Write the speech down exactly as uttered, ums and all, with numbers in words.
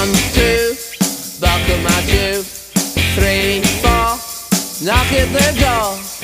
One, two, buckle my shoe. Three, four, knock at the door.